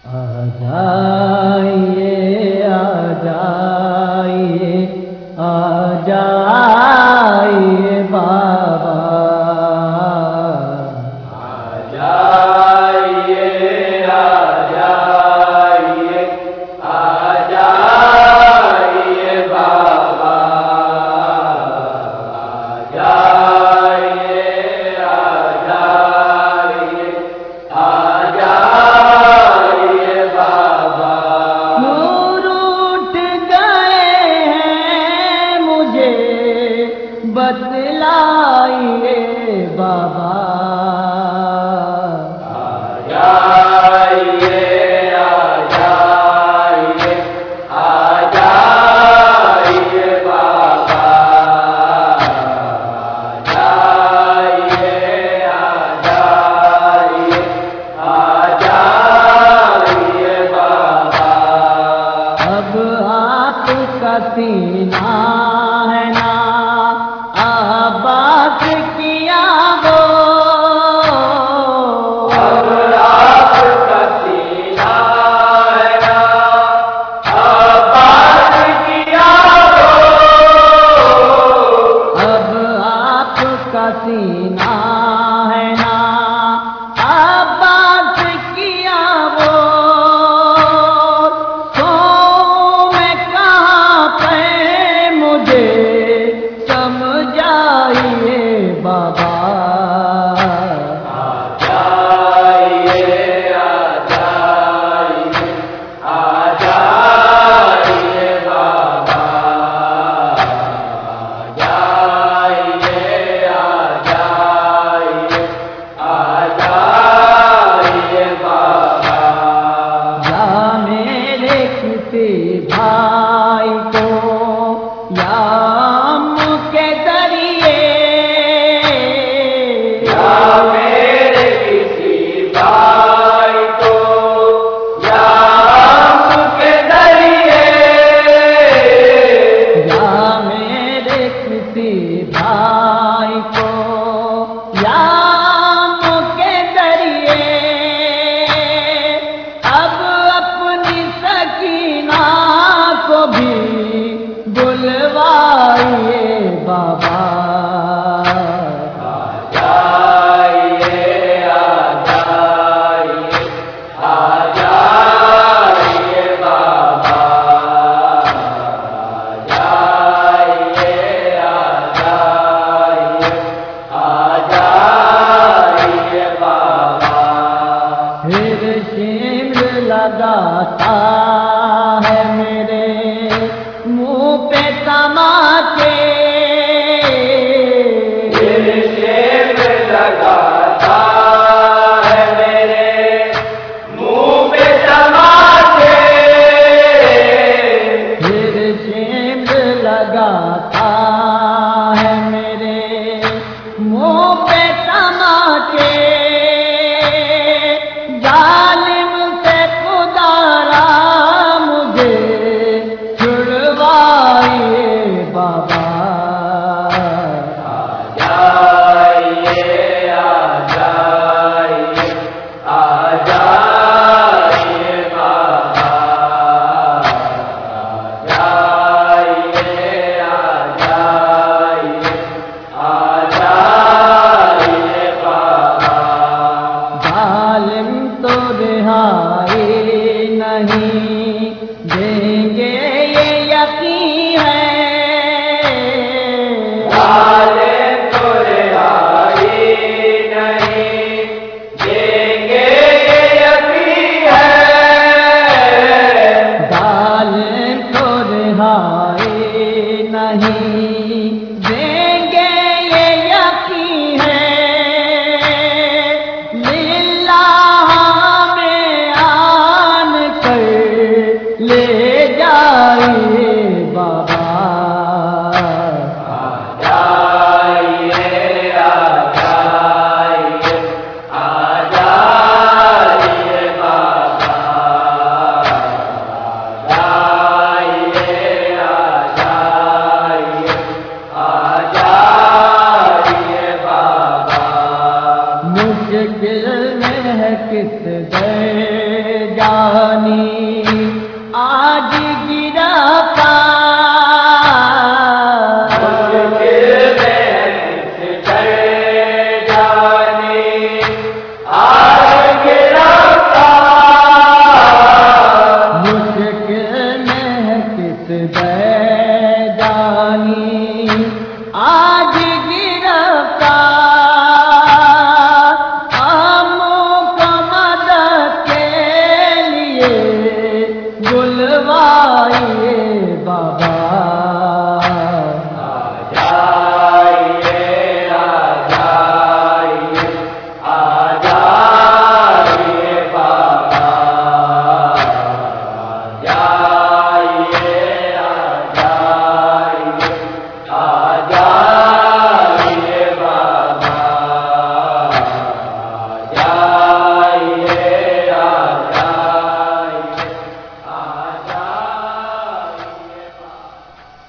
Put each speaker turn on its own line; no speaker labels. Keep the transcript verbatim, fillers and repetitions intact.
آ جائیے آ جائیے آ جائیے بابا،
آ جائیے آ جائیے آ جائیے بابا، آ جائیے آ جائیے آ جائیے بابا۔
نور اٹھ گئے ہیں مجھے بتلائیے بابا،
آ جائیے آ جائیے آ جائیے بابا، آ جائیے آ جائیے آ جائیے بابا۔
اب آپ کا سینہ ہے نا آباد کیا وہ،
اب آپ کا سینہ ہے نا آباد کیا ہو،
اب آپ کا سینہ ہے نا آباد کیا وہ، تو میں کہاں پہ مجھے سمجھائیے بابا،
آ جائیے آ جائیے آ جائیے بابا، آ جائیے آ جائیے آ جائیے بابا۔
یا میرے کسی بھائی کو یا ام کے ذریعے،
یا میرے کسی بھائی کو یا ہم کے ذریعے،
یا میرے کسی بھائی کو یا ام کے ذریعے، اب اپنی سکینہ کو بھی بلوائیے بابا،
آ جائیے آ جائیے آ جائیے بابا، آ جائیے آ جائیے آ جائیے بابا۔
پھر شمر لگاتا ہے میرے منہ پہ تماچے،
دل شیب لگاتا ہے میرے منہ پہ تماچے،
پھر شمر لگاتا ہے میرے منہ پہ تماچے، ظالم سے خدا را مجھے چھڑوائیے بابا،
آ جائیے آ جائیے آ جائیے بابا، آ جائیے آ جائیے آ جائیے بابا۔
ظالم تو رہائی نہیں دیں گے یہ یقین ہے،
ظالم تو رہائی نہیں دیں گے یہ یقین ہے،
ظالم تو رہائی نہیں دیں گے یہ یقین ہے، للہ میں آن کر یعنی آج